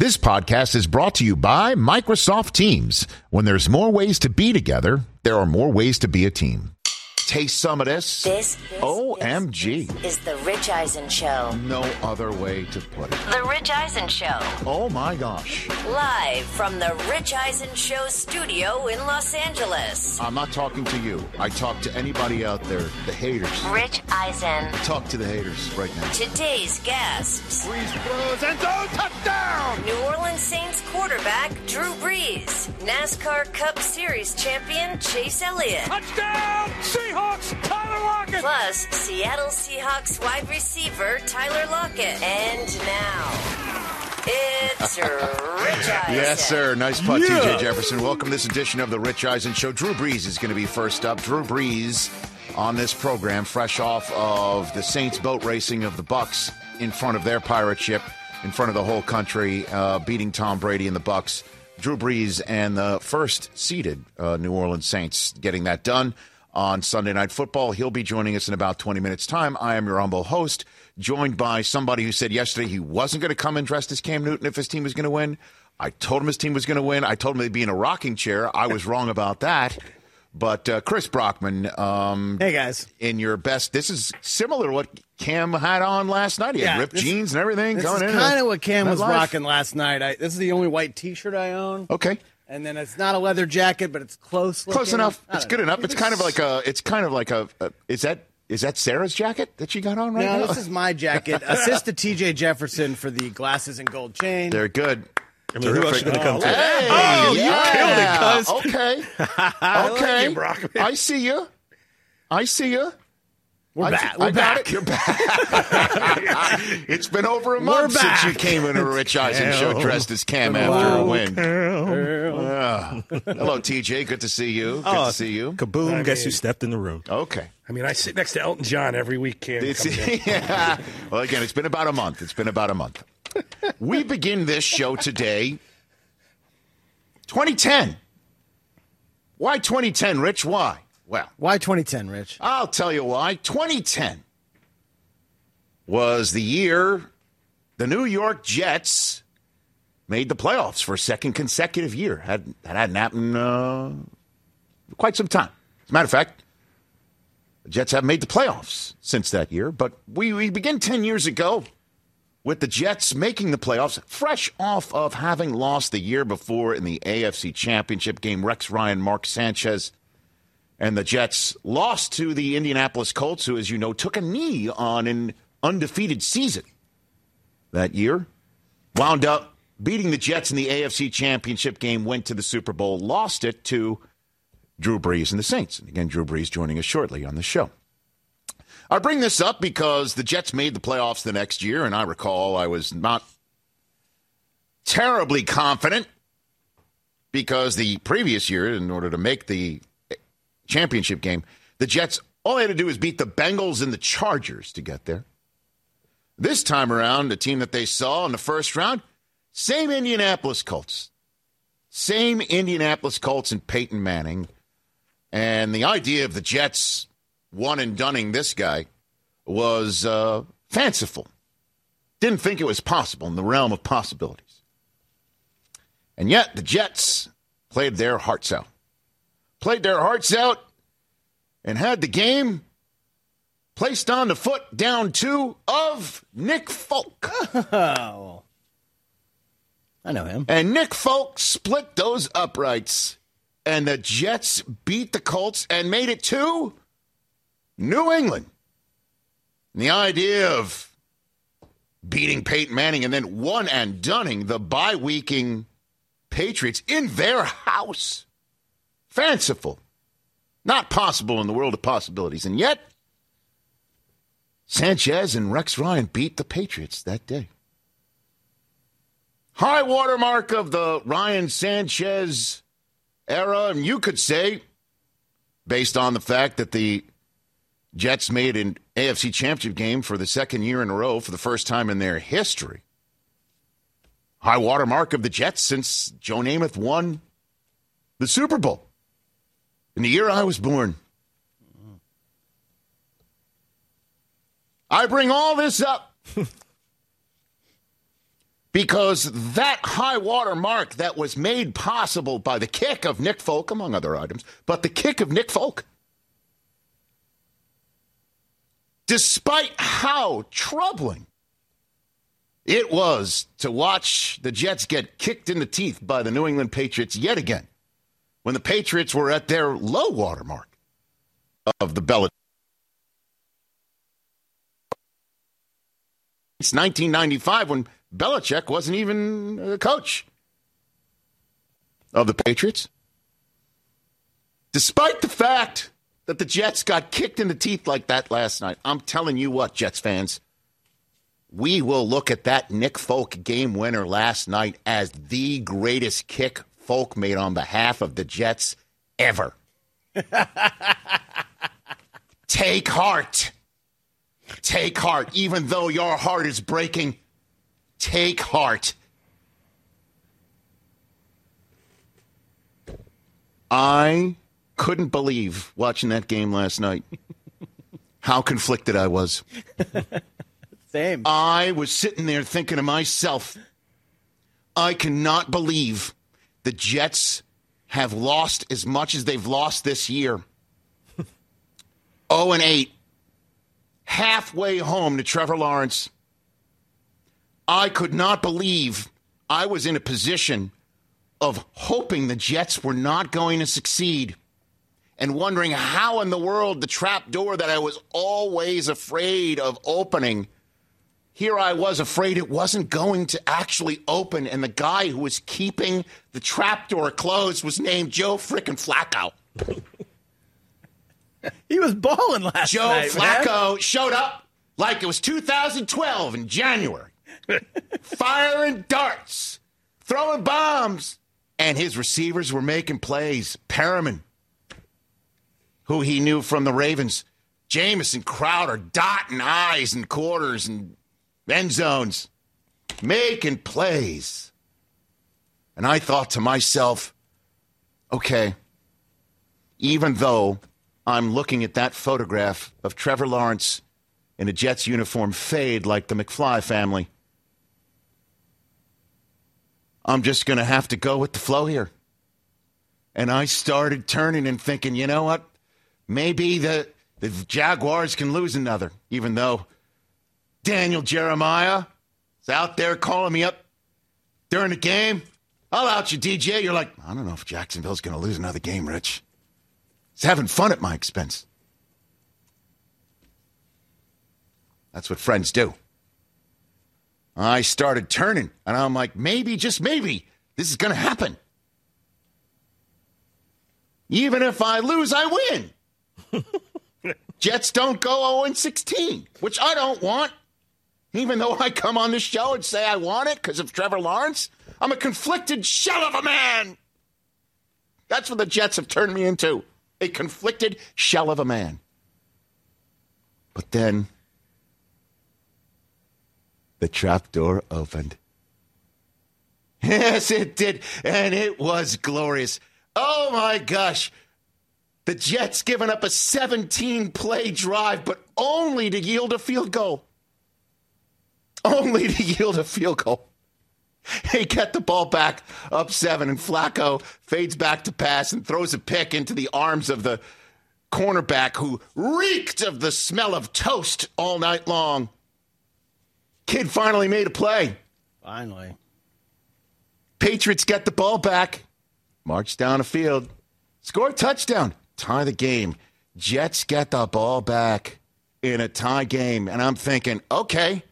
This podcast is brought to you by Microsoft Teams. When there's more ways to be together, there are more ways to be a team. Taste some of this. This OMG. is The Rich Eisen Show. No other way to put it. The Rich Eisen Show. Oh, my gosh. Live from the Rich Eisen Show studio in Los Angeles. I'm not talking to you. I talk to anybody out there, the haters. Rich Eisen. Talk to the haters right now. Today's guests. Breeze throws and zone touchdown! New Orleans Saints quarterback Drew Brees. NASCAR Cup Series champion Chase Elliott. Touchdown! Seahawks! Tyler Lockett! Plus, Seattle Seahawks wide receiver Tyler Lockett. And now, it's Rich Eisen. Yes, sir. Nice putt, TJ Jefferson. Welcome to this edition of the Rich Eisen Show. Drew Brees is going to be first up. Drew Brees on this program, fresh off of the Saints boat racing of the Bucs in front of their pirate ship, in front of the whole country, beating Tom Brady and the Bucs. Drew Brees and the first seeded New Orleans Saints getting that done on Sunday Night Football. He'll be joining us in about 20 minutes' time. I am your humble host, joined by somebody who said yesterday he wasn't going to come in dressed as Cam Newton if his team was going to win. I told him his team was going to win. I told him they'd be in a rocking chair. I was wrong about that. But Chris Brockman, hey guys, in your best, this is similar to what Cam had on last night. He had ripped jeans and everything. This going is in kind of what Cam was life. rocking last night. This is the only white T-shirt I own. Okay. And then it's not a leather jacket, but it's close. Close enough. It's good enough. It's kind of like a. It's kind of like a. Is that Sarah's jacket that she got on right now? No, this is my jacket. Assist to TJ Jefferson for the glasses and gold chain. They're good. I mean, who else is going to come to? Hey, Oh, yeah. you killed it, cuz. Okay. Okay. like you, Brockman. I see you. We're back. I got it. You're back. It's been over a month since you came in a Rich Eisen show dressed as Cam after a win. Hello, TJ. Good to see you. Good to see you. Kaboom, guess who stepped in the room? Okay. I mean, I sit next to Elton John every week, Cam. Yeah. Well, again, it's been about a month. We begin this show today, 2010. Why 2010, Rich? Why? Well, why 2010, Rich? I'll tell you why. 2010 was the year the New York Jets made the playoffs for a second consecutive year. That hadn't happened quite some time. As a matter of fact, the Jets haven't made the playoffs since that year. But we begin 10 years ago with the Jets making the playoffs, fresh off of having lost the year before in the AFC Championship game. Rex Ryan, Mark Sanchez, and the Jets lost to the Indianapolis Colts, who, as you know, took a knee on an undefeated season that year. Wound up beating the Jets in the AFC Championship game, went to the Super Bowl, lost it to Drew Brees and the Saints. And again, Drew Brees joining us shortly on the show. I bring this up because the Jets made the playoffs the next year, and I recall I was not terribly confident because the previous year, in order to make the championship game, the Jets, all they had to do was beat the Bengals and the Chargers to get there. This time around, the team that they saw in the first round, same Indianapolis Colts. Same Indianapolis Colts and Peyton Manning. And the idea of the Jets one and dunning this guy was fanciful. Didn't think it was possible, in the realm of possibilities. And yet, the Jets played their hearts out. And had the game placed on the foot down two of Nick Folk. Oh, I know him. And Nick Folk split those uprights, and the Jets beat the Colts and made it to New England. And the idea of beating Peyton Manning and then one and dunning the bye-weeking Patriots in their house. Fanciful. Not possible in the world of possibilities. And yet, Sanchez and Rex Ryan beat the Patriots that day. High watermark of the Ryan-Sanchez era, and you could say, based on the fact that the Jets made an AFC Championship game for the second year in a row for the first time in their history. High watermark of the Jets since Joe Namath won the Super Bowl. In the year I was born. I bring all this up Because that high water mark that was made possible by the kick of Nick Folk, among other items, but the kick of Nick Folk, despite how troubling it was to watch the Jets get kicked in the teeth by the New England Patriots yet again, when the Patriots were at their low water mark of the Belichick. It's 1995 when Belichick wasn't even the coach of the Patriots. Despite the fact that the Jets got kicked in the teeth like that last night, I'm telling you what, Jets fans, we will look at that Nick Folk game winner last night as the greatest kick Folk made on behalf of the Jets ever. Take heart. Take heart. Even though your heart is breaking, take heart. I couldn't believe watching that game last night how conflicted I was. Same. I was sitting there thinking to myself, I cannot believe the Jets have lost as much as they've lost this year. 0-8. Halfway home to Trevor Lawrence. I could not believe I was in a position of hoping the Jets were not going to succeed and wondering how in the world the trap door that I was always afraid of opening, here I was afraid it wasn't going to actually open, and the guy who was keeping the trap door closed was named Joe frickin' Flacco. He was balling last night. Joe Flacco showed up like it was 2012 in January, firing darts, throwing bombs, and his receivers were making plays. Perriman, who he knew from the Ravens, Jamison, Crowder, dotting I's and quarters and end zones, making plays. And I thought to myself, okay, even though I'm looking at that photograph of Trevor Lawrence in a Jets uniform fade like the McFly family, I'm just going to have to go with the flow here. And I started turning and thinking, you know what? Maybe the Jaguars can lose another, even though Daniel Jeremiah is out there calling me up during the game. I'll out you, DJ. You're like, I don't know if Jacksonville's going to lose another game, Rich. He's having fun at my expense. That's what friends do. I started turning, and I'm like, maybe, just maybe, this is going to happen. Even if I lose, I win. Jets don't go 0-16, which I don't want. Even though I come on this show and say I want it because of Trevor Lawrence, I'm a conflicted shell of a man. That's what the Jets have turned me into. A conflicted shell of a man. But then the trapdoor opened. Yes, it did. And it was glorious. Oh, my gosh. The Jets giving up a 17-play drive, but only to yield a field goal. Only to yield a field goal. They get the ball back up 7, and Flacco fades back to pass and throws a pick into the arms of the cornerback who reeked of the smell of toast all night long. Kid finally made a play. Finally. Patriots get the ball back, march down the field, score a touchdown, tie the game. Jets get the ball back in a tie game, and I'm thinking, okay,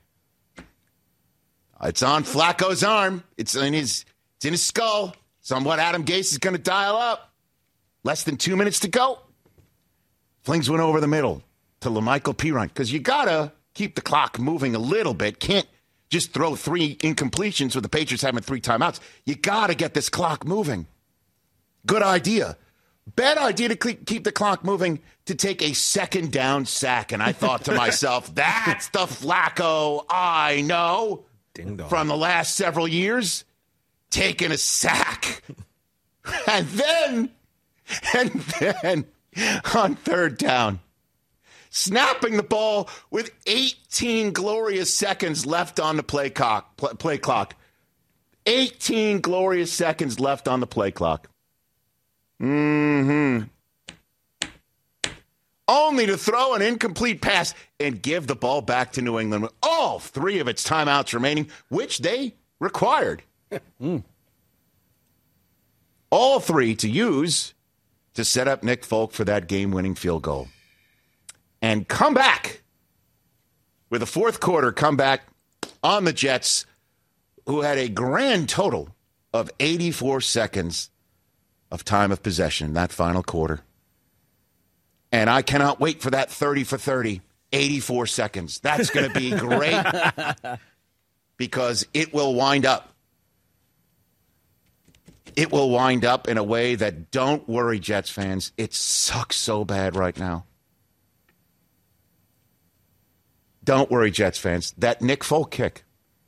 it's on Flacco's arm. It's in his skull. It's on what Adam Gase is going to dial up. Less than 2 minutes to go. Flings one over the middle to LaMichael Pirine, because you got to keep the clock moving a little bit. Can't just throw 3 incompletions with the Patriots having 3 timeouts. You got to get this clock moving. Good idea. Bad idea to keep the clock moving to take a second down sack. And I thought to myself, that's the Flacco I know from the last several years. Taking a sack. And then on third down, snapping the ball with 18 glorious seconds left on the play clock. 18 glorious seconds left on the play clock. Only to throw an incomplete pass and give the ball back to New England with all 3 of its timeouts remaining, which they required. All 3 to use to set up Nick Folk for that game-winning field goal. And come back with a fourth quarter comeback on the Jets, who had a grand total of 84 seconds of time of possession in that final quarter. And I cannot wait for that 30 for 30, 84 seconds. That's going to be great because it will wind up. It will wind up in a way that, don't worry, Jets fans, it sucks so bad right now. Don't worry, Jets fans. That Nick Folk kick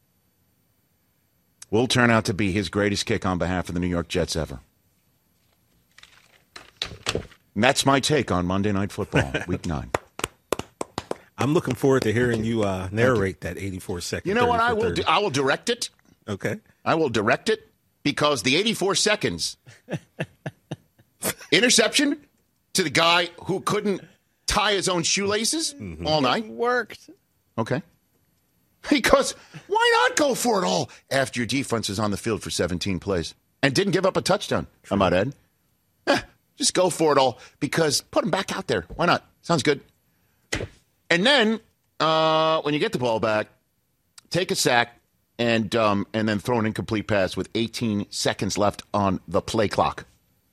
will turn out to be his greatest kick on behalf of the New York Jets ever. And that's my take on Monday Night Football, Week 9. I'm looking forward to hearing you narrate that 84-second. You know what I will do? I will direct it. Okay. I will direct it because the 84 seconds interception to the guy who couldn't tie his own shoelaces all night. It worked. Okay. Because why not go for it all after your defense is on the field for 17 plays and didn't give up a touchdown, I might add. Just go for it all because put him back out there. Why not? Sounds good. And then when you get the ball back, take a sack and then throw an incomplete pass with 18 seconds left on the play clock.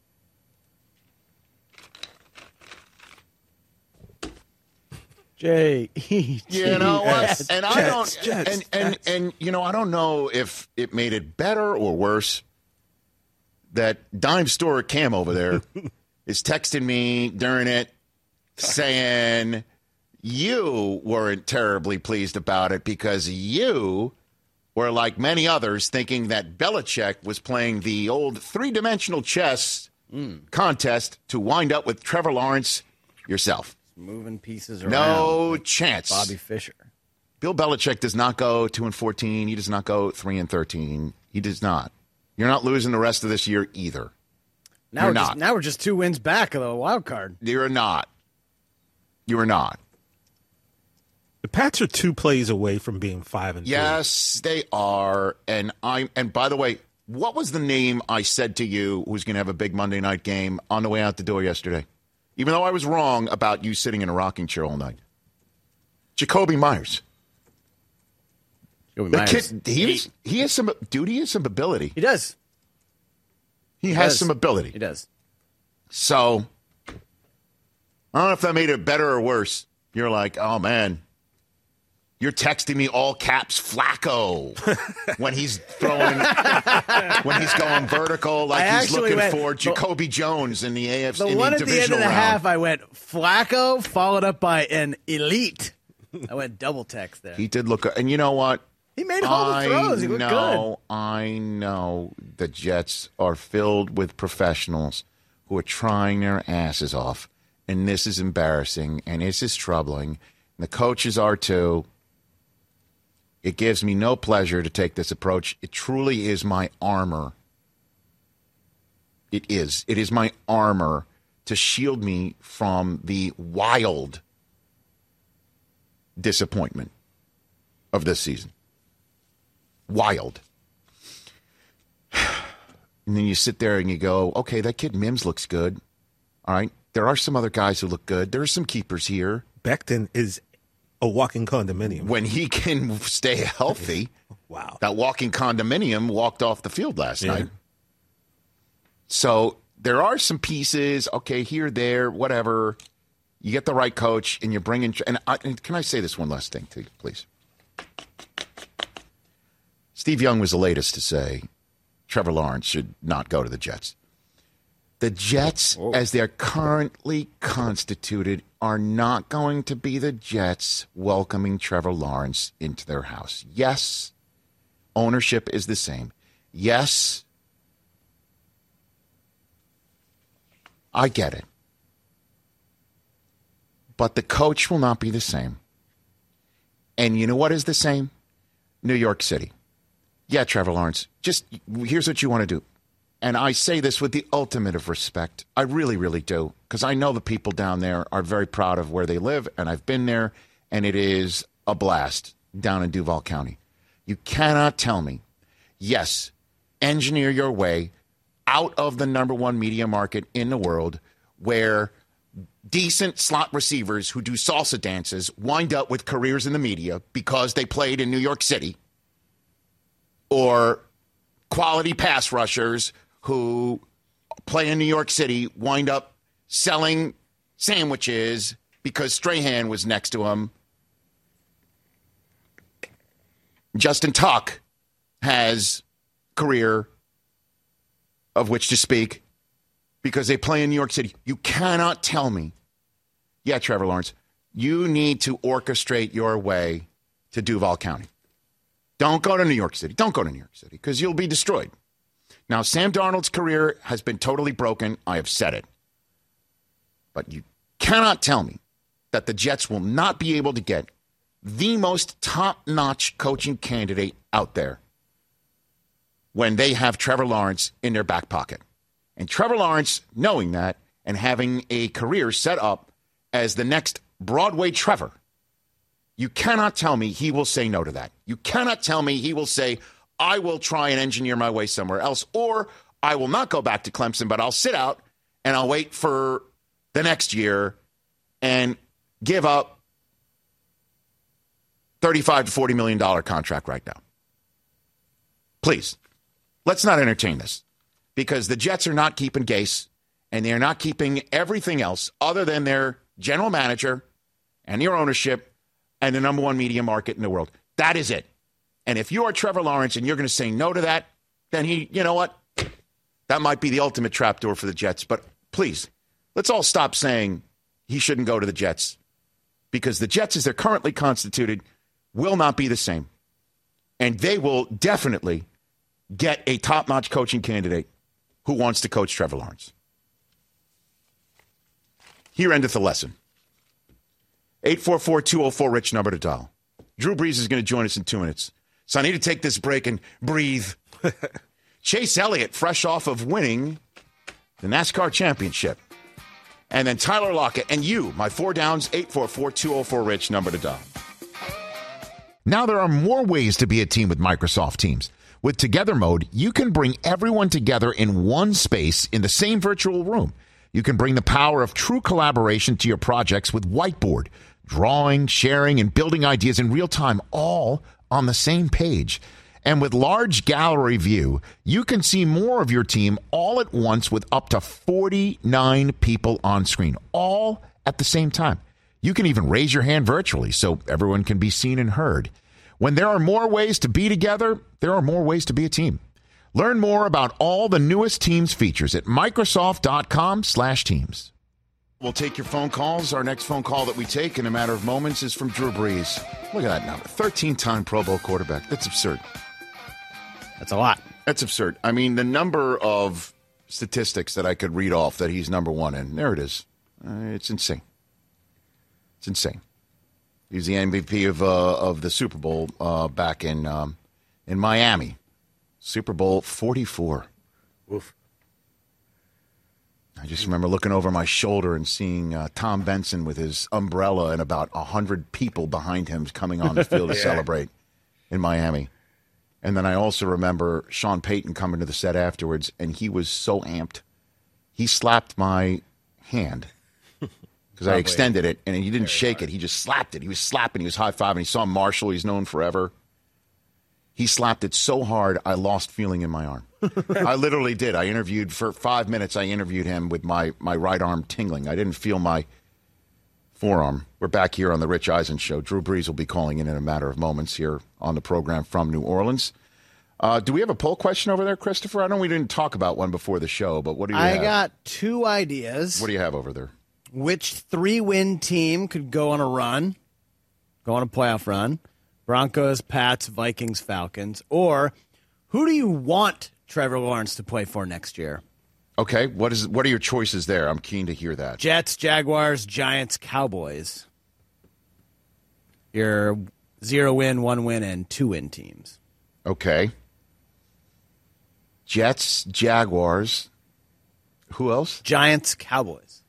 J-E-T-S. You know what? And I Jets, don't. Jets, And you know, I don't know if it made it better or worse that Dime Store Cam over there is texting me during it saying you weren't terribly pleased about it because you were, like many others, thinking that Belichick was playing the old three-dimensional chess contest to wind up with Trevor Lawrence yourself. Moving pieces around. No like chance. Bobby Fischer. Bill Belichick does not go 2-14. He does not go 3-13. He does not. You're not losing the rest of this year either. Now we're just 2 wins back of the wild card. You're not. You are not. The Pats are 2 plays away from being 5-3. Yes, they are. And by the way, what was the name I said to you who's going to have a big Monday night game on the way out the door yesterday? Even though I was wrong about you sitting in a rocking chair all night. Jacoby Myers. The kid, he has some ability. He does. He has some ability. He does. So, I don't know if that made it better or worse. You're like, oh, man. You're texting me all caps Flacco when he's throwing, when he's going vertical, like he's looking for Jacoby Jones in the AFC. The one at the end of the half, I went Flacco, followed up by an elite. I went double text there. He did look, and you know what? He made all the throws. He looked good. I know the Jets are filled with professionals who are trying their asses off, and this is embarrassing, and this is troubling. And the coaches are too. It gives me no pleasure to take this approach. It truly is my armor. It is. It is my armor to shield me from the wild disappointment of this season. Wild. And then you sit there and you go, okay, that kid Mims looks good. All right. There are some other guys who look good. There are some keepers here. Becton is a walking condominium. When he can stay healthy. Wow. That walking condominium walked off the field last night. So there are some pieces, okay, here, there, whatever. You get the right coach, and you bring in. And can I say this one last thing, to you, please? Steve Young was the latest to say Trevor Lawrence should not go to the Jets. The Jets, as they're currently constituted, are not going to be the Jets welcoming Trevor Lawrence into their house. Yes, ownership is the same. Yes, I get it. But the coach will not be the same. And you know what is the same? New York City. Yeah, Trevor Lawrence, just here's what you want to do. And I say this with the ultimate of respect. I really, really do. Because I know the people down there are very proud of where they live, and I've been there, and it is a blast down in Duval County. You cannot tell me, yes, engineer your way out of the number one media market in the world where decent slot receivers who do salsa dances wind up with careers in the media because they played in New York City, or quality pass rushers who play in New York City wind up selling sandwiches because Strahan was next to him. Justin Tuck has career of which to speak because they play in New York City. You cannot tell me, yeah, Trevor Lawrence, you need to orchestrate your way to Duval County. Don't go to New York City. Don't go to New York City because you'll be destroyed. Now, Sam Darnold's career has been totally broken. I have said it. But you cannot tell me that the Jets will not be able to get the most top-notch coaching candidate out there when they have Trevor Lawrence in their back pocket. And Trevor Lawrence, knowing that and having a career set up as the next Broadway Trevor, you cannot tell me he will say no to that. You cannot tell me he will say, I will try and engineer my way somewhere else, or I will not go back to Clemson, but I'll sit out and I'll wait for the next year and give up $35 to $40 million contract right now. Please, let's not entertain this because the Jets are not keeping Gase and they're not keeping everything else other than their general manager and their ownership and the number one media market in the world. That is it. And if you are Trevor Lawrence and you're going to say no to that, then you know what? That might be the ultimate trapdoor for the Jets. But please, let's all stop saying he shouldn't go to the Jets because the Jets, as they're currently constituted, will not be the same. And they will definitely get a top-notch coaching candidate who wants to coach Trevor Lawrence. Here endeth the lesson. 844-204-RICH, number to dial. Drew Brees is going to join us in 2 minutes. So I need to take this break and breathe. Chase Elliott, fresh off of winning the NASCAR championship. And then Tyler Lockett and you, my 4 downs, 844-204-RICH, number to dial. Now there are more ways to be a team with Microsoft Teams. With Together Mode, you can bring everyone together in one space in the same virtual room. You can bring the power of true collaboration to your projects with Whiteboard, drawing, sharing, and building ideas in real time, all on the same page. And with Large Gallery View, you can see more of your team all at once with up to 49 people on screen, all at the same time. You can even raise your hand virtually so everyone can be seen and heard. When there are more ways to be together, there are more ways to be a team. Learn more about all the newest Teams features at Microsoft.com/Teams. We'll take your phone calls. Our next phone call that we take in a matter of moments is from Drew Brees. Look at that number. 13-time Pro Bowl quarterback. That's absurd. That's a lot. That's absurd. I mean, the number of statistics that I could read off that he's number one in, there it is. It's insane. It's insane. He's the MVP of the Super Bowl back in Miami. Super Bowl 44. Oof. I just remember looking over my shoulder and seeing Tom Benson with his umbrella and about 100 people behind him coming on the field to celebrate in Miami. And then I also remember Sean Payton coming to the set afterwards, and he was so amped. He slapped my hand because I extended it, and he didn't shake it. He just slapped it. He was slapping. He was high-fiving. He saw Marshall. He's known forever. He slapped it so hard, I lost feeling in my arm. I literally did. I interviewed for 5 minutes. I interviewed him with my right arm tingling. I didn't feel my forearm. We're back here on the Rich Eisen Show. Drew Brees will be calling in a matter of moments here on the program from New Orleans. Do we have a poll question over there, Christopher? I know we didn't talk about one before the show, but what do you have? I got 2 ideas. What do you have over there? Which 3-win team could go on a run, go on a playoff run? Broncos, Pats, Vikings, Falcons. Or who do you want Trevor Lawrence to play for next year? Okay, what are your choices there? I'm keen to hear that. Jets, Jaguars, Giants, Cowboys. Your 0-win, 1-win, and 2-win teams. Okay. Jets, Jaguars. Who else? Giants, Cowboys.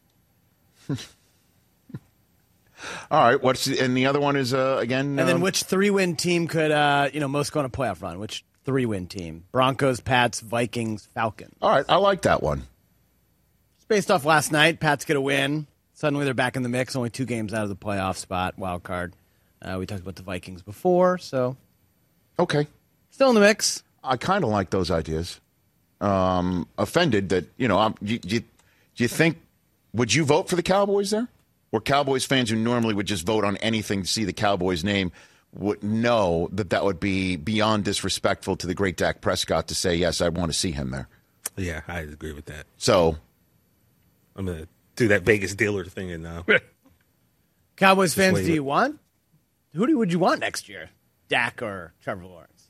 All right. And the other one is again. And then which 3-win team could most go on a playoff run? Which 3-win team? Broncos, Pats, Vikings, Falcons. All right. I like that one. It's based off last night. Pats get a win. Suddenly they're back in the mix. Only 2 games out of the playoff spot, wild card. We talked about the Vikings before, so Okay. still in the mix. I kind of like those ideas. Offended that do you think would you vote for the Cowboys there? Or Cowboys fans who normally would just vote on anything to see the Cowboys name would know that would be beyond disrespectful to the great Dak Prescott to say, yes, I want to see him there. Yeah, I agree with that. So I'm going to do that Vegas dealer thing and Cowboys fans, do you want? Would you want next year? Dak or Trevor Lawrence?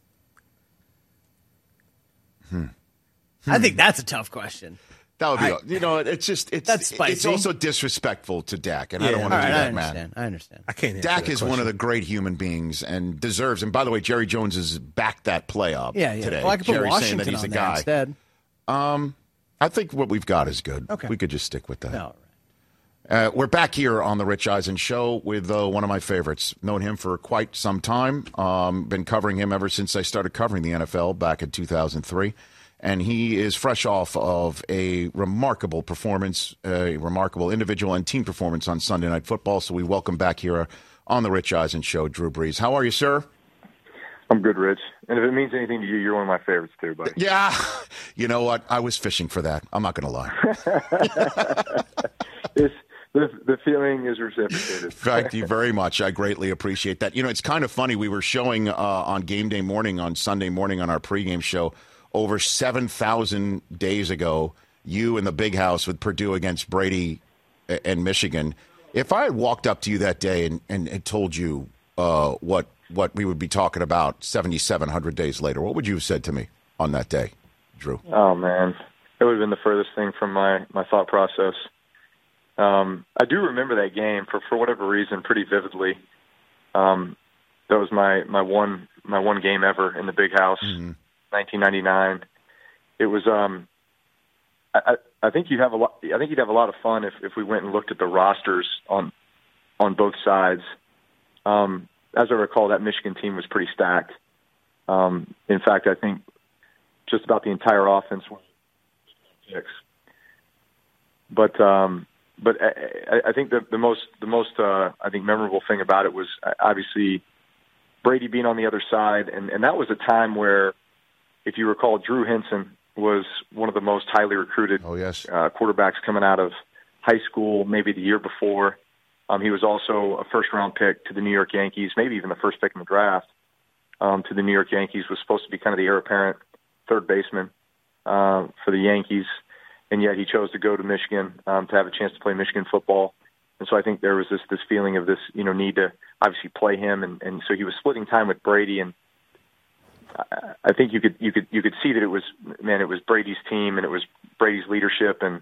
I think that's a tough question. that would be, That's spicy. It's also disrespectful to Dak, and I don't want to do that, man. I understand. I can't. Dak is one of the great human beings and deserves. And by the way, Jerry Jones has backed that play up today. Well, I could put Jerry's saying Washington that he's on a there guy. instead. I think what we've got is good. Okay. We could just stick with that. All right. We're back here on the Rich Eisen Show with one of my favorites. Known him for quite some time. Been covering him ever since I started covering the NFL back in 2003. And he is fresh off of a remarkable performance, a remarkable individual and team performance on Sunday Night Football. So we welcome back here on the Rich Eisen Show, Drew Brees. How are you, sir? I'm good, Rich. And if it means anything to you, you're one of my favorites too, buddy. Yeah. You know what? I was fishing for that. I'm not going to lie. The feeling is reciprocated. Thank you very much. I greatly appreciate that. It's kind of funny. We were showing on game day morning, on Sunday morning on our pregame show, over 7,000 days ago, you in the big house with Purdue against Brady and Michigan. If I had walked up to you that day and had told you what we would be talking about 7,700 days later, what would you have said to me on that day, Drew? Oh, man. It would have been the furthest thing from my thought process. I do remember that game for whatever reason pretty vividly. That was my one game ever in the big house. Mm-hmm. 1999. It was. I think you'd have a lot. I think you'd have a lot of fun if we went and looked at the rosters on both sides. As I recall, that Michigan team was pretty stacked. In fact, I think just about the entire offense was picks. But I think the most I think memorable thing about it was obviously Brady being on the other side, and that was a time where, if you recall, Drew Henson was one of the most highly recruited quarterbacks coming out of high school, maybe the year before. He was also a first-round pick to the New York Yankees, maybe even the first pick in the draft to the New York Yankees, was supposed to be kind of the heir apparent third baseman for the Yankees, and yet he chose to go to Michigan to have a chance to play Michigan football. And so I think there was this feeling of this, need to obviously play him, and so he was splitting time with Brady, and I think you could see that it was Brady's team and it was Brady's leadership, and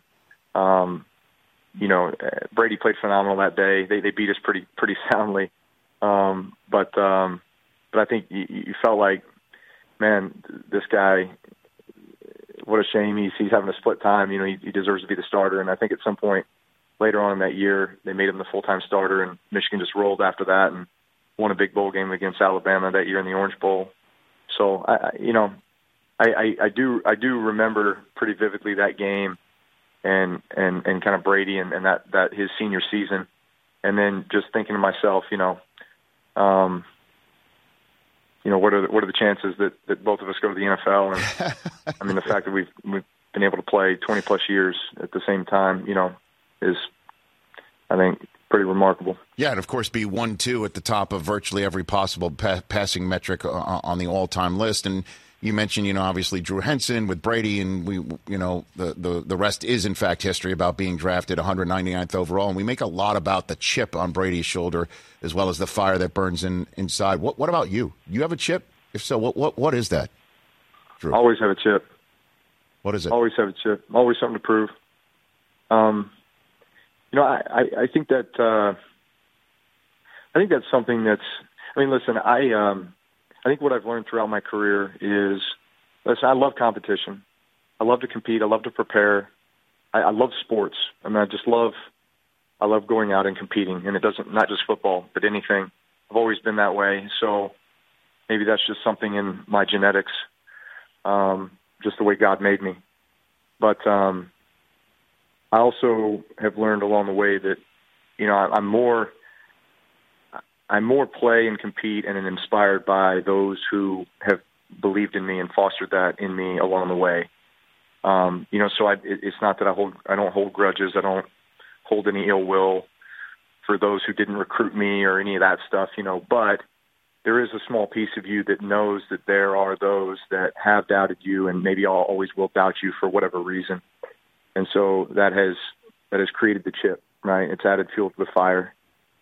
Brady played phenomenal that day. They beat us pretty soundly, but I think you felt like, man, this guy, what a shame he's having a split time. He deserves to be the starter, and I think at some point later on in that year they made him the full-time starter, and Michigan just rolled after that and won a big bowl game against Alabama that year in the Orange Bowl. So I do remember pretty vividly that game and kind of Brady and that his senior season, and then just thinking to myself, what are the chances that both of us go to the NFL? And I mean, the fact that we've been able to play 20 plus years at the same time, is, I think, pretty remarkable. Yeah, and of course be 1-2 at the top of virtually every possible passing metric on the all-time list. And you mentioned, obviously Drew Henson with Brady, and we, the rest is in fact history about being drafted 199th overall. And we make a lot about the chip on Brady's shoulder as well as the fire that burns inside. What about you? You have a chip? If so, what is that, Drew? Always have a chip. What is it? Always have a chip. Always something to prove. I think that that's something that's. I mean, listen. I think what I've learned throughout my career is Listen, I love competition. I love to compete. I love to prepare. I love sports. I mean, I love going out and competing, and it doesn't, not just football, but anything. I've always been that way. So maybe that's just something in my genetics, just the way God made me. But I also have learned along the way that, I'm more play and compete and inspired by those who have believed in me and fostered that in me along the way. So it's not that I don't hold grudges. I don't hold any ill will for those who didn't recruit me or any of that stuff, but there is a small piece of you that knows that there are those that have doubted you and maybe always will doubt you for whatever reason. And so that has created the chip, right? It's added fuel to the fire.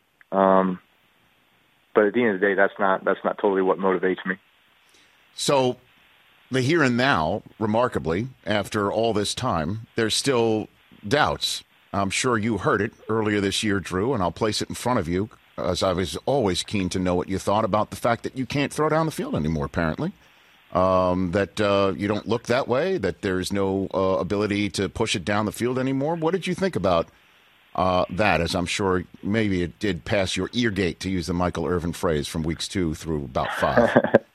But at the end of the day, that's not totally what motivates me. So the here and now, remarkably, after all this time, there's still doubts. I'm sure you heard it earlier this year, Drew, and I'll place it in front of you, as I was always keen to know what you thought about the fact that you can't throw down the field anymore, apparently. That you don't look that way, that there's no ability to push it down the field anymore. What did you think about that, as I'm sure maybe it did pass your ear gate, to use the Michael Irvin phrase, from weeks 2 through about 5?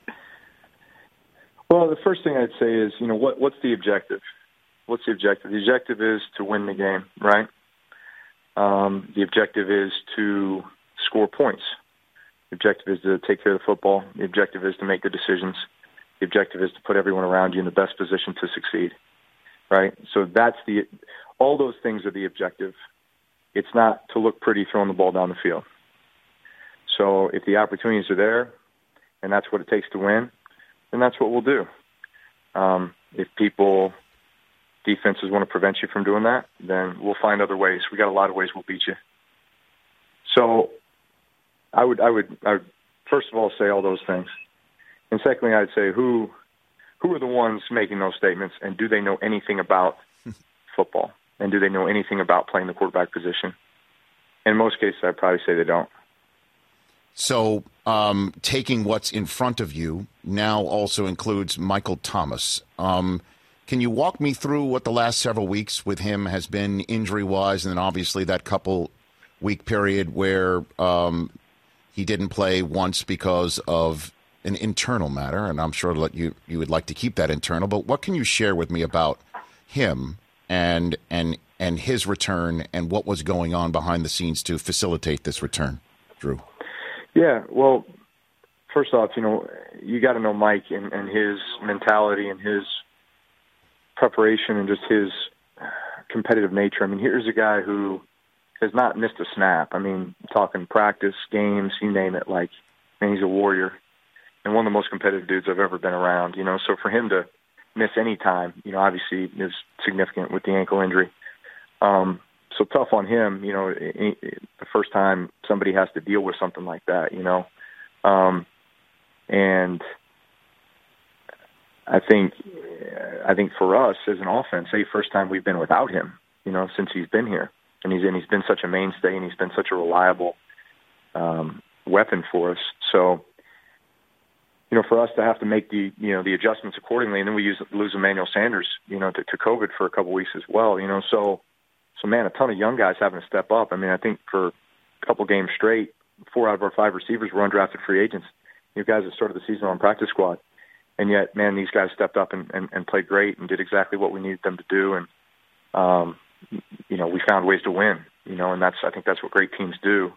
Well, the first thing I'd say is, what's the objective? What's the objective? The objective is to win the game, right? The objective is to score points. The objective is to take care of the football. The objective is to make good decisions. The objective is to put everyone around you in the best position to succeed, right? So all those things are the objective. It's not to look pretty throwing the ball down the field. So if the opportunities are there and that's what it takes to win, then that's what we'll do. If defenses want to prevent you from doing that, then we'll find other ways. We got a lot of ways we'll beat you. So I would first of all say all those things. And secondly, I'd say who are the ones making those statements, and do they know anything about football? And do they know anything about playing the quarterback position? In most cases, I'd probably say they don't. So taking what's in front of you now also includes Michael Thomas. Can you walk me through what the last several weeks with him has been injury-wise, and then obviously that couple-week period where he didn't play once because of an internal matter, and I'm sure that you would like to keep that internal, but what can you share with me about him and his return and what was going on behind the scenes to facilitate this return, Drew? Yeah, well, first off, you got to know Mike and his mentality and his preparation and just his competitive nature. I mean, here's a guy who has not missed a snap. I mean, talking practice, games, you name it. Like, man, he's a warrior and one of the most competitive dudes I've ever been around. So for him to miss any time, obviously is significant with the ankle injury. So tough on him, the first time somebody has to deal with something like that, and I think for us as an offense, first time we've been without him, since he's been here, and he's been such a mainstay, and he's been such a reliable weapon for us. So, for us to have to make the adjustments accordingly, and then we lose Emmanuel Sanders, to COVID for a couple weeks as well, So, man, a ton of young guys having to step up. I mean, I think for a couple games straight, 4 out of our 5 receivers were undrafted free agents. Guys that started the season on practice squad. And yet, man, these guys stepped up and played great and did exactly what we needed them to do. And, we found ways to win, and I think that's what great teams do.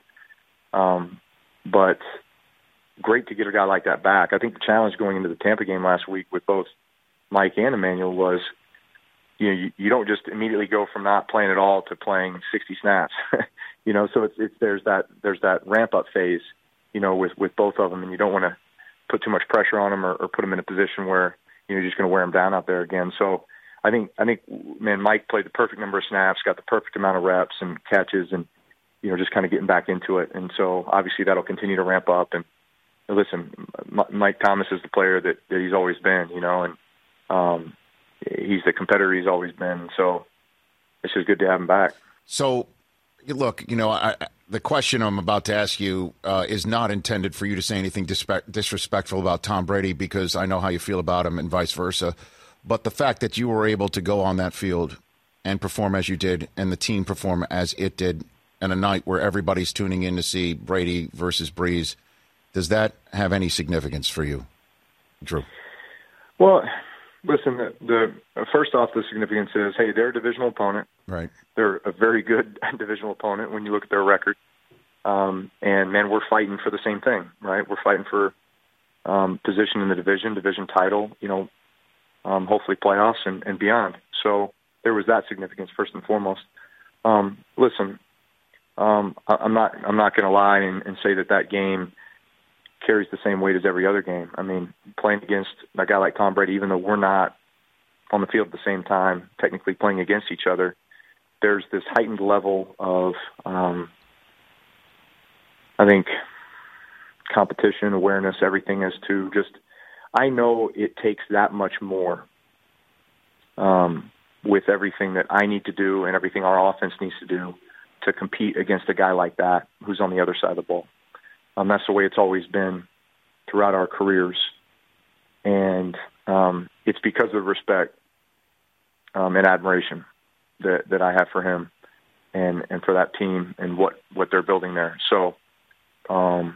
But great to get a guy like that back. I think the challenge going into the Tampa game last week with both Mike and Emmanuel was, you don't just immediately go from not playing at all to playing 60 snaps, so there's that ramp up phase, with both of them, and you don't want to put too much pressure on them or put them in a position where you're just going to wear them down out there again. So I think, man, Mike played the perfect number of snaps, got the perfect amount of reps and catches, and just kind of getting back into it. And so obviously that'll continue to ramp up. And listen, Mike Thomas is the player that he's always been, and he's the competitor he's always been. So it's just good to have him back. So look, the question I'm about to ask you is not intended for you to say anything disrespectful about Tom Brady, because I know how you feel about him and vice versa. But the fact that you were able to go on that field and perform as you did, and the team perform as it did, and a night where everybody's tuning in to see Brady versus Brees, does that have any significance for you, Drew? Well, listen, the first off, the significance is, hey, they're a divisional opponent. Right. They're a very good divisional opponent when you look at their record. And, man, we're fighting for the same thing, right? We're fighting for position in the division title, hopefully playoffs and beyond. So there was that significance first and foremost. Listen, I'm not going to lie and say that game carries the same weight as every other game. I mean, playing against a guy like Tom Brady, even though we're not on the field at the same time, technically playing against each other, there's this heightened level of, I think, competition, awareness, everything as to just, I know it takes that much more with everything that I need to do and everything our offense needs to do to compete against a guy like that who's on the other side of the ball. That's the way it's always been throughout our careers. And it's because of respect and admiration that I have for him and for that team and what they're building there. So, I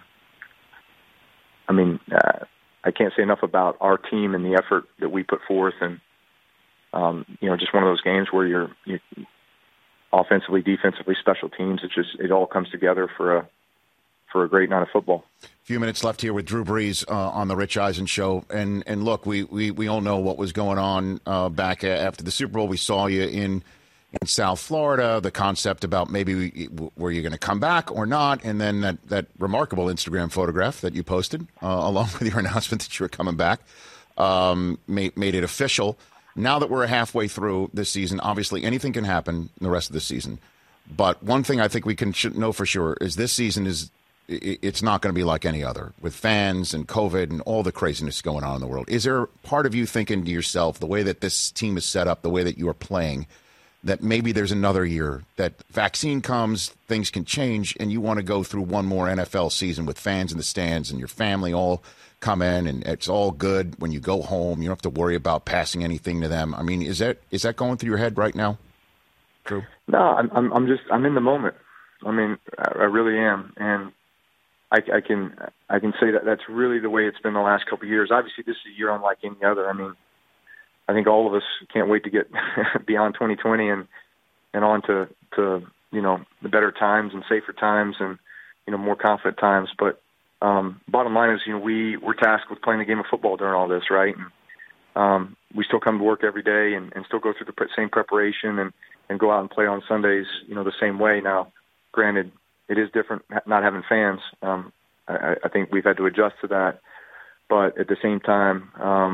can't say enough about our team and the effort that we put forth. And, just one of those games where you're offensively, defensively, special teams. It all comes together for a great night of football. A few minutes left here with Drew Brees on the Rich Eisen Show. And look, we all know what was going on back after the Super Bowl. We saw you in South Florida, the concept about maybe were you going to come back or not, and then that remarkable Instagram photograph that you posted along with your announcement that you were coming back made it official. Now that we're halfway through this season, obviously anything can happen in the rest of the season. But one thing I think we should know for sure is this season it's not going to be like any other, with fans and COVID and all the craziness going on in the world. Is there part of you thinking to yourself, the way that this team is set up, the way that you are playing, that maybe there's another year, that vaccine comes, things can change, and you want to go through one more NFL season with fans in the stands and your family all come in, and it's all good when you go home? You don't have to worry about passing anything to them. I mean, is that going through your head right now, Drew? No, I'm in the moment. I mean, I really am, and I can say that that's really the way it's been the last couple of years. Obviously, this is a year unlike any other. I mean, I think all of us can't wait to get beyond 2020 and on to the better times and safer times and more confident times. But bottom line is, we're tasked with playing the game of football during all this, right? And we still come to work every day and still go through the same preparation and go out and play on Sundays, the same way. Now, granted, it is different not having fans. I think we've had to adjust to that, but at the same time,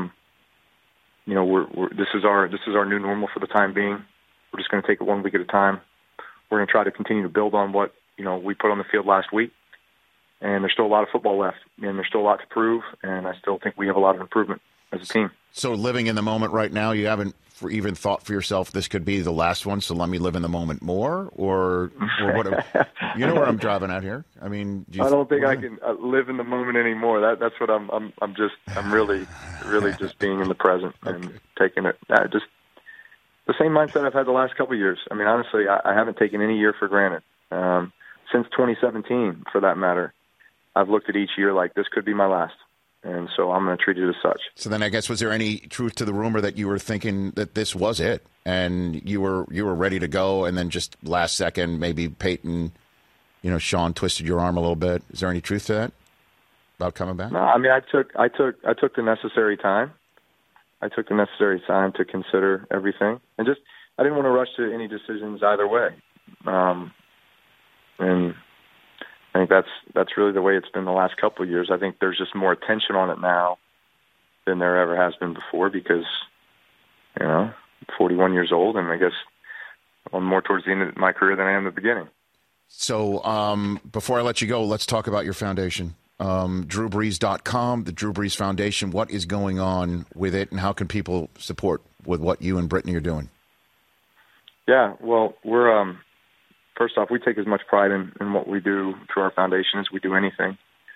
this is our new normal for the time being. We're just going to take it one week at a time. We're going to try to continue to build on what we put on the field last week, and there's still a lot of football left, and there's still a lot to prove, and I still think we have a lot of improvement as a team. So living in the moment right now, you haven't even thought for yourself, this could be the last one, so let me live in the moment more, or what? You know where I'm driving at here. I mean, I don't think I can live in the moment anymore. That's what I'm really just being in the present and taking it. Just the same mindset I've had the last couple of years. I mean, honestly, I haven't taken any year for granted since 2017, for that matter. I've looked at each year like this could be my last. And so I'm going to treat it as such. So then I guess, was there any truth to the rumor that you were thinking that this was it and you were ready to go, and then just last second maybe Peyton, Sean twisted your arm a little bit? Is there any truth to that about coming back? No, I mean, I took the necessary time. I took the necessary time to consider everything, and I didn't want to rush to any decisions either way. And I think that's really the way it's been the last couple of years. I think there's just more attention on it now than there ever has been before because, 41 years old, and I guess I'm more towards the end of my career than I am at the beginning. So before I let you go, let's talk about your foundation, DrewBrees.com, the Drew Brees Foundation. What is going on with it, and how can people support with what you and Brittany are doing? Yeah, well, we're first off, we take as much pride in what we do through our foundation as we do anything.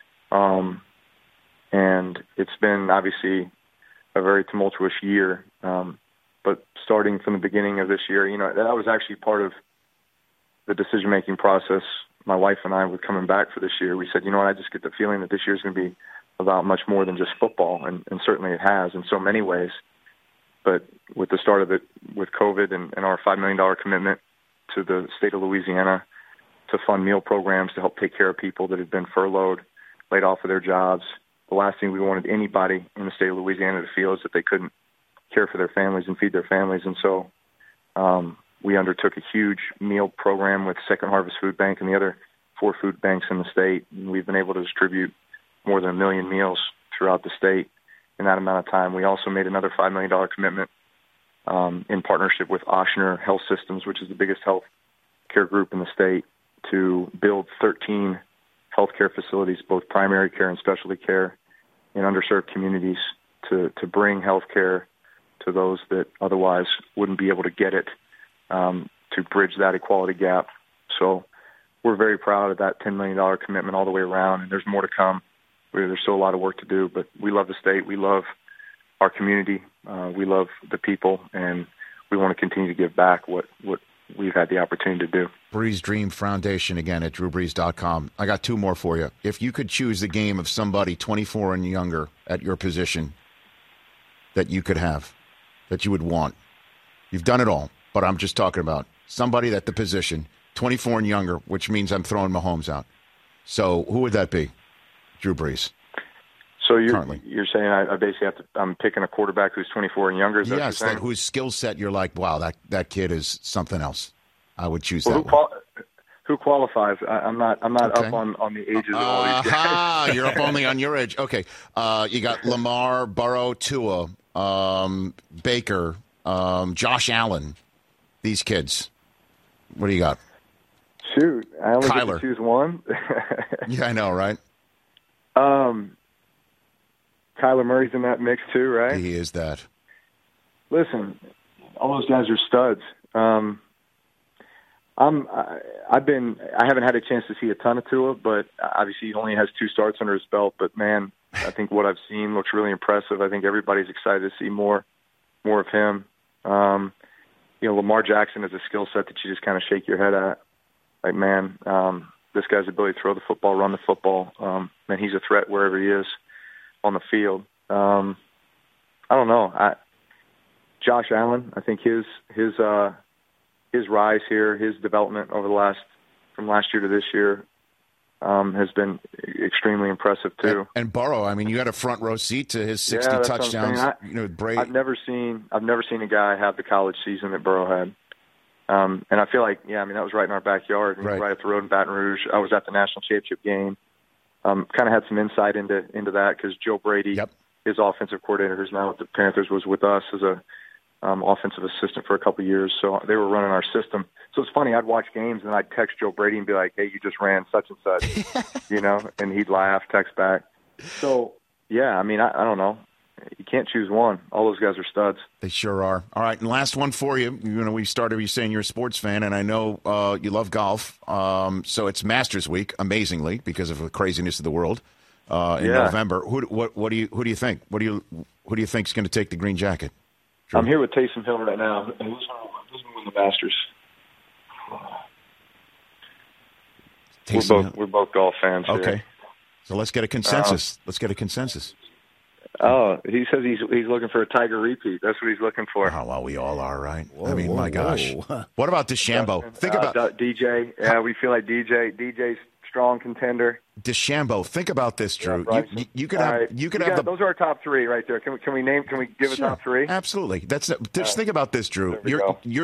And it's been obviously a very tumultuous year. But starting from the beginning of this year, that was actually part of the decision-making process. My wife and I were coming back for this year. We said, I just get the feeling that this year is going to be about much more than just football, and certainly it has in so many ways. But with the start of it, with COVID and our $5 million commitment to the state of Louisiana to fund meal programs to help take care of people that had been furloughed, laid off of their jobs, the last thing we wanted anybody in the state of Louisiana to feel is that they couldn't care for their families and feed their families. And so we undertook a huge meal program with Second Harvest Food Bank and the other 4 food banks in the state. And we've been able to distribute more than 1 million meals throughout the state in that amount of time. We also made another $5 million commitment in partnership with Ochsner Health Systems, which is the biggest health care group in the state, to build 13 healthcare facilities, both primary care and specialty care, in underserved communities to bring healthcare to those that otherwise wouldn't be able to get it, to bridge that equality gap. So we're very proud of that $10 million commitment all the way around, and there's more to come. There's still a lot of work to do, but we love the state. We love our community. We love the people, and we want to continue to give back what we've had the opportunity to do. Brees Dream Foundation, again, at drewbrees.com. I got 2 more for you. If you could choose the game of somebody 24 and younger at your position that you could have, that you would want. You've done it all, but I'm just talking about somebody at the position, 24 and younger, which means I'm throwing Mahomes out. So who would that be? Drew Brees. So you're saying I basically I'm picking a quarterback who's 24 and younger? Is that yes, that whose skill set you're like, wow, that kid is something else. I would choose that one. Who qualifies? I'm not okay. Up on the ages of all these guys. You're up only on your age. Okay. You got Lamar, Burrow, Tua, Baker, Josh Allen, these kids. What do you got? Shoot, I only get Kyler. to choose one. Yeah, I know, right? Kyler Murray's in that mix too, right? He is that. Listen, all those guys are studs. I haven't had a chance to see a ton of Tua, but obviously he only has 2 starts under his belt. But man, I think what I've seen looks really impressive. I think everybody's excited to see more of him. Lamar Jackson has a skill set that you just kind of shake your head at. Like, man, this guy's ability to throw the football, run the football, man, he's a threat wherever he is on the field. I don't know. Josh Allen, I think his rise here, his development over from last year to this year, has been extremely impressive too. And Burrow, I mean, you had a front row seat to his 60 touchdowns. Brady. I've never seen a guy have the college season that Burrow had. And I feel like, that was right in our backyard, right up the road in Baton Rouge. I was at the national championship game. Kind of had some insight into that because Joe Brady, his offensive coordinator, who's now with the Panthers, was with us as a offensive assistant for a couple of years. So they were running our system. So it's funny. I'd watch games and I'd text Joe Brady and be like, "Hey, you just ran such and such," and he'd laugh, text back. So I don't know. You can't choose one. All those guys are studs. They sure are. All right, and last one for you. We started you saying you're a sports fan, and I know you love golf. So it's Masters Week, amazingly, because of the craziness of the world in November. Who do you think? Who do you think is going to take the green jacket? Drew? I'm here with Taysom Hill right now. Who's going to win the Masters? We're both golf fans. Okay, here. So let's get a consensus. Oh, he says he's looking for a Tiger repeat. That's what he's looking for. Oh, well, we all are, right? My gosh. What about DeChambeau? Think about DJ. Yeah, we feel like DJ's strong contender. DeChambeau. Think about this, Drew. Yeah, you could have those are our top 3 right there. Can we give a top 3? Absolutely. Think about this, Drew. You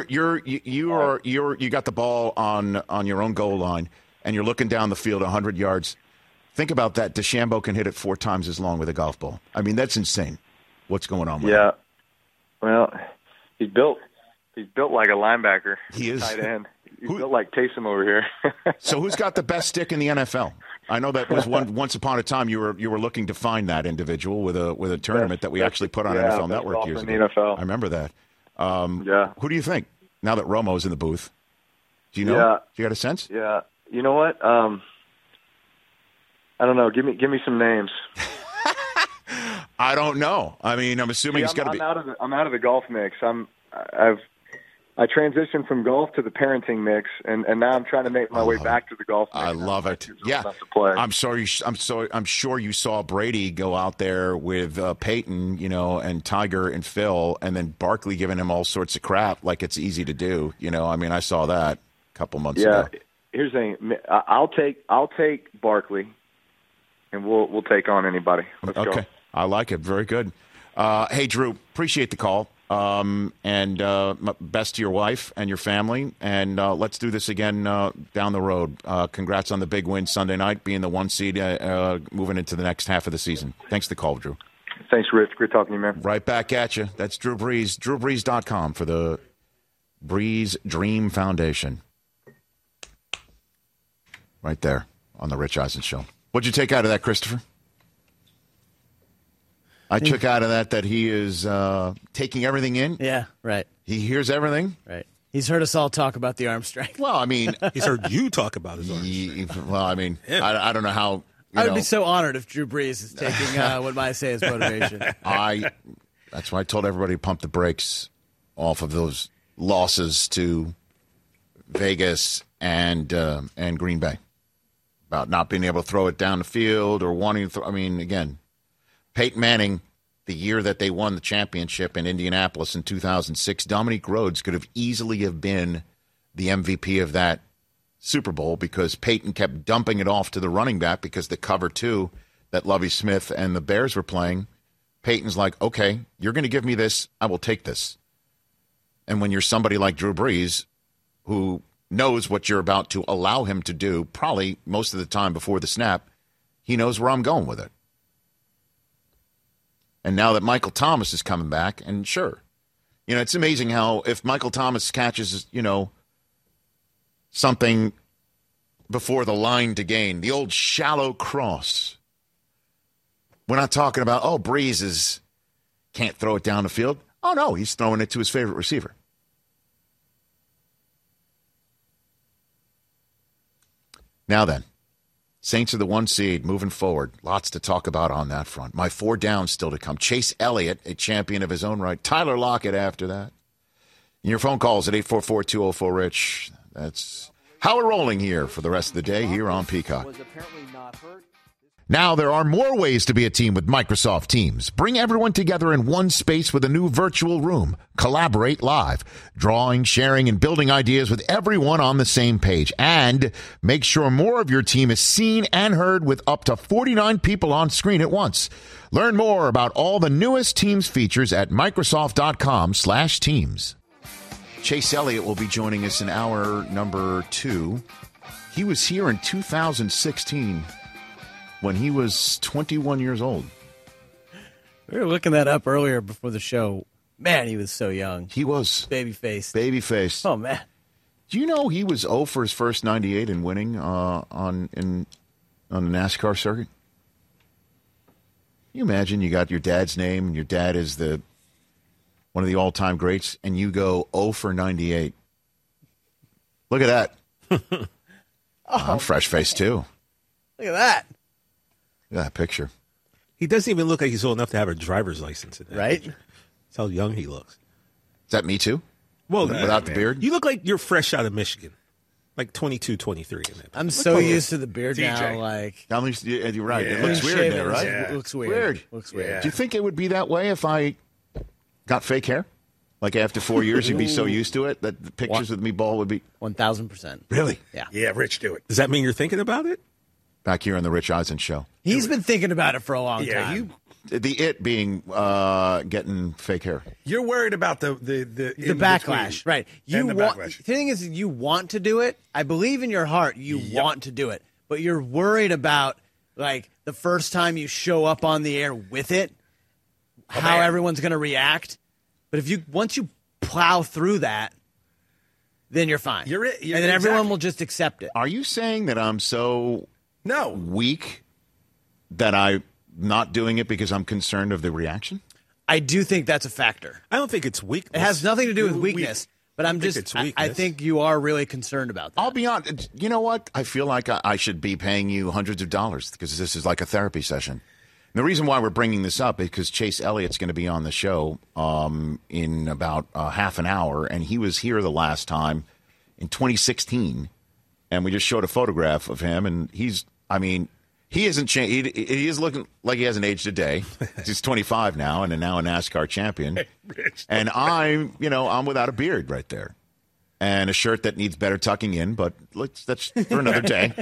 got the ball on your own goal line, and you're looking down the field 100 yards. Think about that. DeChambeau can hit it 4 times as long with a golf ball. I mean, that's insane. What's going on with him? Well, he's built like a linebacker. He is. Tight end. He's built like Taysom over here. So who's got the best stick in the NFL? I know that was once upon a time you were looking to find that individual with a tournament that we actually put on NFL Network years ago. NFL. I remember that. Who do you think now that Romo's in the booth? Do you know? Yeah. You got a sense? Yeah. You know what? I don't know. Give me some names. I don't know. I mean, I'm assuming it's got to be. I'm out of the golf mix. I transitioned from golf to the parenting mix, and now I'm trying to make my way back to the golf mix. I love it. Yeah, I'm sure you saw Brady go out there with Peyton, and Tiger and Phil, and then Barkley giving him all sorts of crap like it's easy to do. I mean, I saw that a couple months ago. Yeah, here's the thing. I'll take Barkley, and we'll take on anybody. Let's go. I like it. Very good. Hey, Drew, appreciate the call. And best to your wife and your family. And let's do this again down the road. Congrats on the big win Sunday night, being the 1 seed moving into the next half of the season. Thanks for the call, Drew. Thanks, Rich. Great talking to you, man. Right back at you. That's Drew Brees. DrewBrees.com for the Brees Dream Foundation. Right there on the Rich Eisen Show. What'd you take out of that, Christopher? I took out of that he is taking everything in. Yeah, right. He hears everything. Right. He's heard us all talk about the arm strength. Well, I mean, he's heard you talk about his arm strength. Well, I mean, I don't know how. I would be so honored if Drew Brees is taking what I say is motivation. That's why I told everybody to pump the brakes off of those losses to Vegas and Green Bay about not being able to throw it down the field or wanting to throw. I mean, again. Peyton Manning, the year that they won the championship in Indianapolis in 2006, Dominique Rhodes could have easily have been the MVP of that Super Bowl because Peyton kept dumping it off to the running back because the cover two that Lovie Smith and the Bears were playing, Peyton's like, okay, you're going to give me this, I will take this. And when you're somebody like Drew Brees, who knows what you're about to allow him to do, probably most of the time before the snap, he knows where I'm going with it. And now that Michael Thomas is coming back, and sure, it's amazing how if Michael Thomas catches, something before the line to gain, the old shallow cross. We're not talking about, Brees can't throw it down the field. Oh, no, he's throwing it to his favorite receiver. Now then. Saints are the 1 seed moving forward. Lots to talk about on that front. My 4 downs still to come. Chase Elliott, a champion of his own right. Tyler Lockett after that. And your phone calls at 844-204-RICH. That's how we're rolling here for the rest of the day here on Peacock. Now there are more ways to be a team with Microsoft Teams. Bring everyone together in one space with a new virtual room. Collaborate live. Drawing, sharing, and building ideas with everyone on the same page. And make sure more of your team is seen and heard with up to 49 people on screen at once. Learn more about all the newest Teams features at Microsoft.com/Teams. Chase Elliott will be joining us in hour number 2. He was here in 2016. When he was 21 years old. We were looking that up earlier before the show. Man, he was so young. He was. Baby-faced. Baby-faced. Oh, man. Do you know he was 0 for his first 98 in winning on the NASCAR circuit? Can you imagine you got your dad's name, and your dad is one of the all-time greats, and you go 0 for 98. Look at that. I'm fresh-faced, too. Look at that. Look at that picture. He doesn't even look like he's old enough to have a driver's license. Right? Picture. That's how young he looks. Is that me, too? Well, without the beard? You look like you're fresh out of Michigan. Like 22, 23. I'm so used to the beard now. Like, you're right. Yeah. It looks weird there, right? Yeah. It looks weird. Looks weird. Yeah. Do you think it would be that way if I got fake hair? Like after 4 years, you'd be so used to it that the pictures with me bald would be 1,000%. Really? Yeah. Yeah, Rich, do it. Does that mean you're thinking about it? Back here on the Rich Eisen Show. He's been thinking about it for a long time. It being getting fake hair. You're worried about the backlash, right? The thing is, you want to do it. I believe in your heart you want to do it, but you're worried about like the first time you show up on the air with it, how everyone's going to react. But once you plow through that, then you're fine. You're and then everyone will just accept it. Are you saying that I'm so weak that I'm not doing it because I'm concerned of the reaction? I do think that's a factor. I don't think it's weakness. It has nothing to do with weakness. But I'm think just, it's I weakness. think you are really concerned about that. I'll be honest. You know what? I feel like I should be paying you hundreds of dollars because this is like a therapy session. And the reason why we're bringing this up is because Chase Elliott's going to be on the show in about half an hour, and he was here the last time in 2016, and we just showed a photograph of him, and he hasn't changed. He is looking like he hasn't aged a day. He's 25 now, and now a NASCAR champion. And I'm without a beard right there, and a shirt that needs better tucking in. But that's for another day.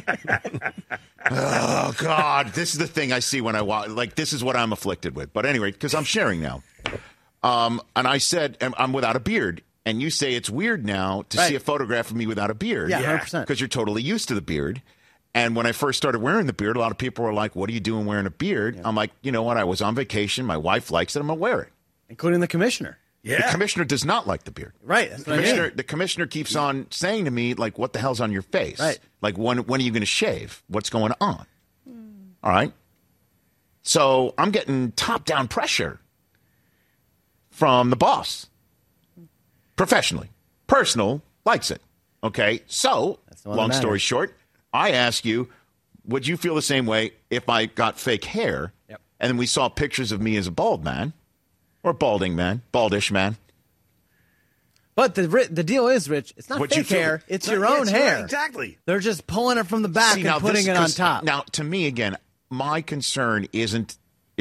Oh God, this is the thing I see when I watch. Like this is what I'm afflicted with. But anyway, because I'm sharing now, and I said I'm without a beard. And you say it's weird now to see a photograph of me without a beard. Yeah, 100%. Because you're totally used to the beard. And when I first started wearing the beard, a lot of people were like, what are you doing wearing a beard? Yeah. I'm like, you know what? I was on vacation. My wife likes it. I'm going to wear it. Including the commissioner. Yeah. The commissioner does not like the beard. Right. That's what I mean. The commissioner keeps on saying to me, like, what the hell's on your face? Right. Like, when are you going to shave? What's going on? All right. So I'm getting top-down pressure from the boss. Professionally. Personal, likes it. Okay? So, long story short, I ask you, would you feel the same way if I got fake hair and then we saw pictures of me as a bald man or balding man, baldish man? But the deal is, Rich, it's not fake hair. It's your own hair. Right, exactly. They're just pulling it from the back and putting it on top. Now, to me, again, my concern isn't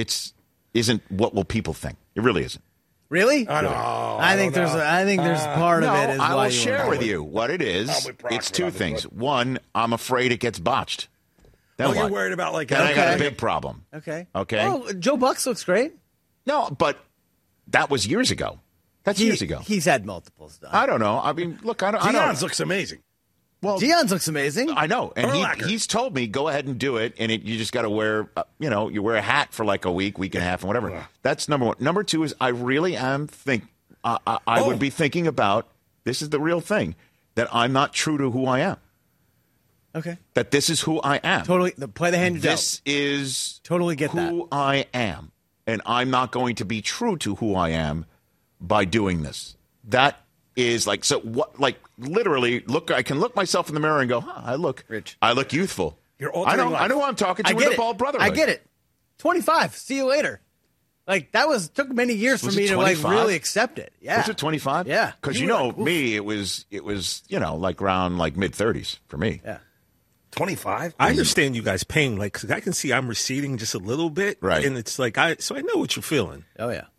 what will people think. It really isn't. Really? I think there's part of it. I will share with you what it is. It's two things. One, I'm afraid it gets botched. Then you're worried about then I got a big problem. Okay. Oh, Joe Bucks looks great. No, but that was years ago. That's years ago. He's had multiples done. I don't know. I mean, look, I don't. Dion's looks amazing. Well, Dion's looks amazing. I know, and he's told me go ahead and do it, and you just got to wear, you wear a hat for like a week and a half, and whatever. That's number one. Number two is I really am I would be thinking about this is the real thing that I'm not true to who I am. Okay. That this is who I am. Totally. Play the hand you dealt. This is totally get who I am, and I'm not going to be true to who I am by doing this. That is like, so what, like literally I can look myself in the mirror and go, I look youthful. I know who I'm talking to with the bald brother. I get it. 25. See you later. Like took many years for me to like really accept it. Yeah. Was it 25? Yeah. Because me, it was like around like mid-30s for me. Yeah. 25? I understand you guys pain, like, 'cause I can see I'm receding just a little bit. Right. And it's like, so I know what you're feeling. Oh, yeah.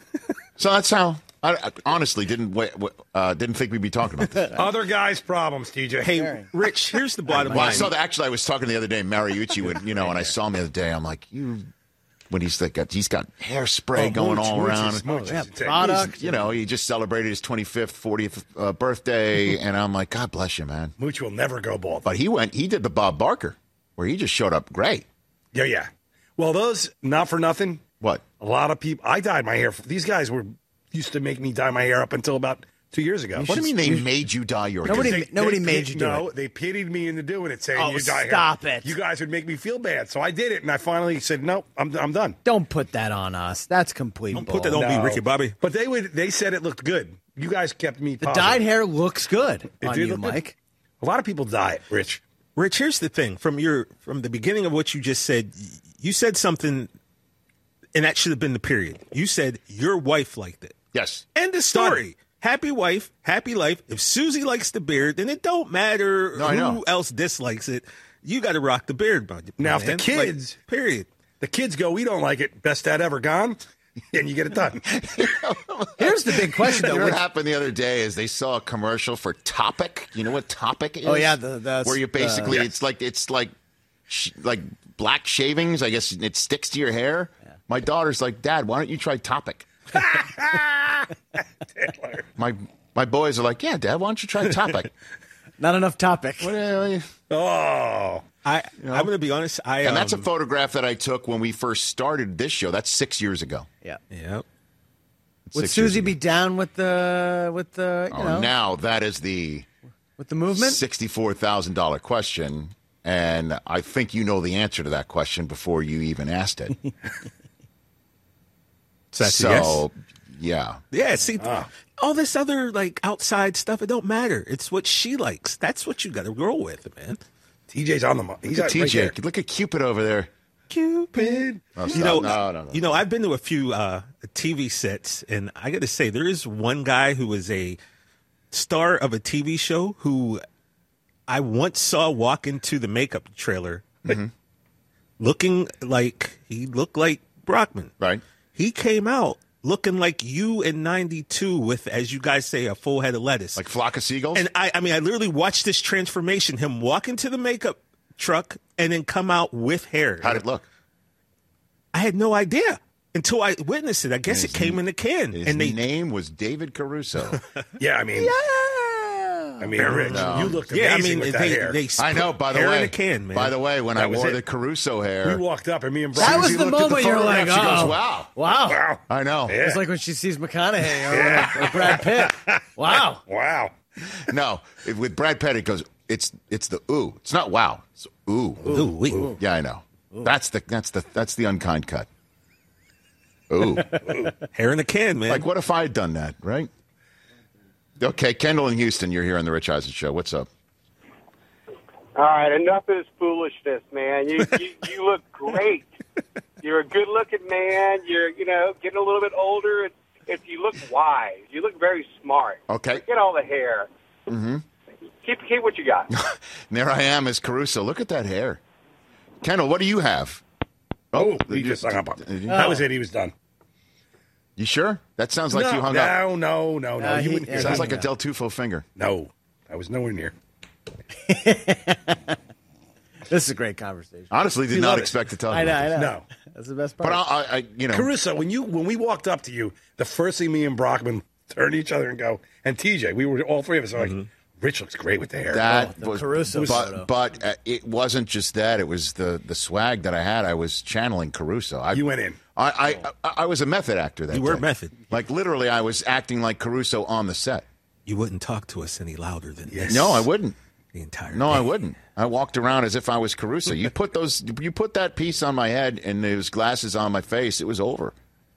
So that's how I honestly didn't think we'd be talking about this. Other guys' problems, TJ. Hey, Rich, here's the bottom Well, line. I saw that. Actually, I was talking the other day, Mariucci would, and I saw him the other day. I'm like, when he's got hairspray going all around. Product. He just celebrated his 25th, 40th birthday, and I'm like, God bless you, man. Mooch will never go bald. But he did the Bob Barker, where he just showed up great. Yeah. Well, those, not for nothing. What? A lot of people, I dyed my hair. These guys used to make me dye my hair up until about 2 years ago. What do you mean they made you dye your hair? Nobody made you do it. No, they pitied me into doing it, saying you dye hair. Stop it. You guys would make me feel bad. So I did it, and I finally said, no, I'm done. Don't put that on us. That's complete bull. Put that on me, Ricky Bobby. But they said it looked good. You guys kept me positive. The dyed hair looks good It on did you, look good. Mike. A lot of people dye it, Rich. Rich, here's the thing. From the beginning of what you just said, you said something, and that should have been the period. You said your wife liked it. Yes. End of story. Happy wife, happy life. If Susie likes the beard, then it don't matter who else dislikes it. You got to rock the beard, bud. Now, if the kids, period. The kids go, we don't like it. Best dad ever gone. And you get it done. Here's the big question, though. What happened the other day is they saw a commercial for Topic. You know what Topic is? Oh, yeah. Where you basically, it's like black shavings. I guess it sticks to your hair. Yeah. My daughter's like, Dad, why don't you try Topic? My boys are like, yeah, Dad, why don't you try Topic? Not enough Topic. Oh. I'm going to be honest. And that's a photograph that I took when we first started this show. That's 6 years ago. Yeah. Yep. Would Susie be down with the now that is with the movement? $64,000 question, and I think you know the answer to that question before you even asked it. So that's a yes? Yeah. Yeah, see, all this other like outside stuff, it don't matter. It's what she likes. That's what you got to roll with, man. TJ's on the he's Look at right TJ. there. Look at Cupid over there. Cupid. Oh, You know, no. you know, I've been to a few TV sets, and I got to say, there is one guy who was a star of a TV show who I once saw walk into the makeup trailer, looking like he looked like Brockman. Right. He came out looking like you in '92 with, as you guys say, a full head of lettuce. Like flock of seagulls? And I mean, I literally watched this transformation, him walk into the makeup truck and then come out with hair. How'd it look? I had no idea until I witnessed it. I guess it came in the can. His And they, name was David Caruso. Yeah, I mean, Rich, No. you looked yeah, I amazing mean, with that hair. they I know, by the hair way. in a can, man. By the way, when I That was wore it. the Caruso hair, We walked up and me and Brian. That was she the looked at the moment you're like, photograph, she goes, oh, wow. wow. Wow. I know. Yeah. It's like when she sees McConaughey or Brad Pitt. Wow. Wow. No, with Brad Pitt, it goes, it's the ooh. It's not wow. It's ooh. Ooh, wee. Yeah, I know. That's the unkind cut. Ooh. Hair in a can, man. Like, what if I had done that, right? Okay, Kendall in Houston, you're here on the Rich Eisen Show. What's up? All right, enough of this foolishness, man. You look great. You're a good-looking man. You're getting a little bit older. If you look wise, you look very smart. Okay. Get all the hair. Mm-hmm. Keep what you got. And there I am as Caruso. Look at that hair. Kendall, what do you have? Oh, he just hung up on me. That was it. He was done. You sure? That sounds like you hung up. No. You wouldn't. It sounds like a Del Tufo finger. No, I was nowhere near. This is a great conversation. Honestly, did You not love it. expect to tell I you. know. No. That's the best part. But I Caruso, when we walked up to you, the first thing me and Brockman turned to each other and go, and TJ, we were all three of us are like, Rich looks great with the hair. that the was Caruso photo. but it wasn't just that. It was the swag that I had. I was channeling Caruso. You went in. I was a method actor that You were day. method. Like literally, I was acting like Caruso on the set. You wouldn't talk to us any louder than Yes. this No, I wouldn't. the entire No, day. I wouldn't. I walked around as if I was Caruso. You put that piece on my head and those glasses on my face. It was over.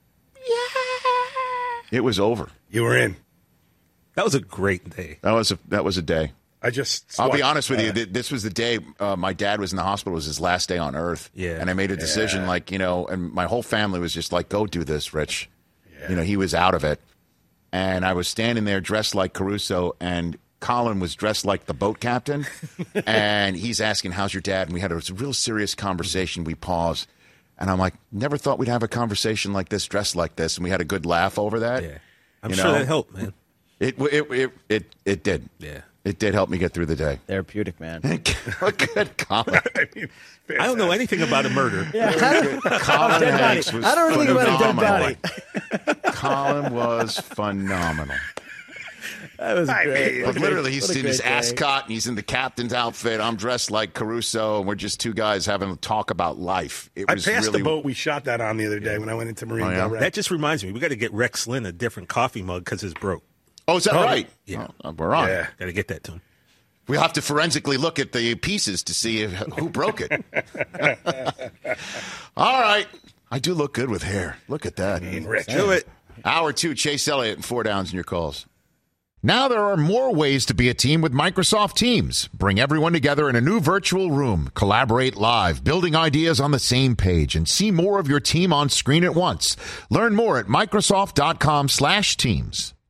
Yeah. It was over. You were in. That was a great day. That was a day. I just. I'll be honest with you. This was the day my dad was in the hospital. It was his last day on Earth. Yeah. And I made a decision, and my whole family was just like, "Go do this, Rich." Yeah. He was out of it, and I was standing there dressed like Caruso, and Colin was dressed like the boat captain, and he's asking, "How's your dad?" And we had a real serious conversation. We paused, and I'm like, "Never thought we'd have a conversation like this, dressed like this," and we had a good laugh over that. Yeah. I'm sure that helped, man. It did. Yeah. It did help me get through the day. Therapeutic, man. Good comment. I don't know anything about a murder. Colin Dead body. Hanks was I don't think about a dead phenomenal. body. Colin was phenomenal. That was great. But literally, he's What a in his great day. ascot and he's in the captain's outfit. I'm dressed like Caruso, and we're just two guys having a talk about life. It I was passed really the boat we shot that on the other day when I went into Marine yeah? Del Rey. That just reminds me, we got to get Rex Lynn a different coffee mug because it's broke. Oh, is that right? Yeah. Oh, we're on. Yeah. Got to get that to him. We have to forensically look at the pieces to see who broke it. All right. I do look good with hair. Look at that. Rich. Do it. Hour 2, Chase Elliott and 4 downs in your calls. Now there are more ways to be a team with Microsoft Teams. Bring everyone together in a new virtual room. Collaborate live, building ideas on the same page, and see more of your team on screen at once. Learn more at Microsoft.com/teams.